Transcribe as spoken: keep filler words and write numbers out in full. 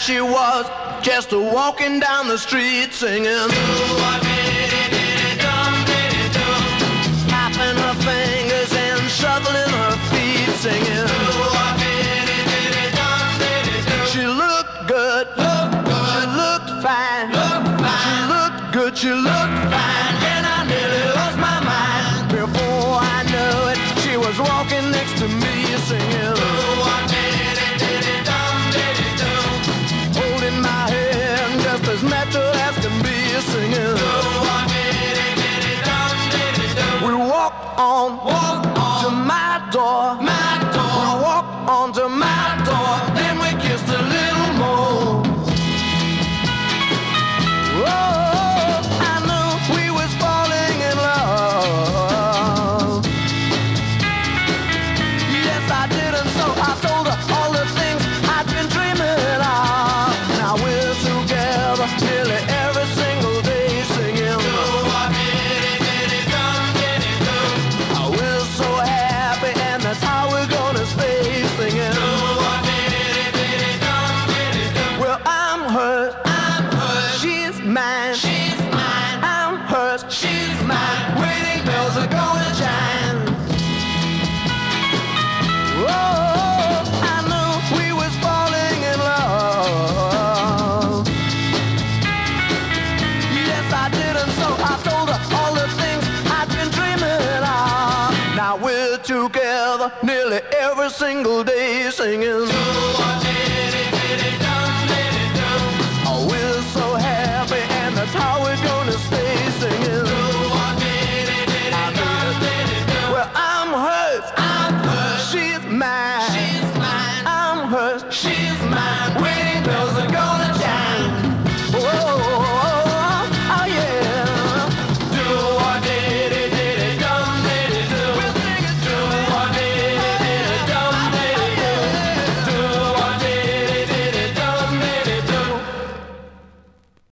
she was just walking down the street singing. Tapping her fingers and shuffling her feet singing. She looked good, she looked fine, she looked good, she looked fine, and I nearly lost my mind. Before I knew it, she was walking next to me singing. Holding my hand just as natural as can be singing. We walked on, walked on to my door, my door. We walked on to my door, then we kissed a little more. Oh, I knew we was falling in love. Yes, I did, and so I told her all the things I'd been dreaming of. Now we're together nearly every single day singing. We're so happy, and that's how we're gonna stay singing. Well, I'm hers, I'm hers. She's mine, she's mine. I'm hers, she's mine. Wedding bells are gonna chime. Oh, I knew we was falling in love. Yes, I did, and so I told her all the things I'd been dreaming of. Now we're together nearly every single day singing.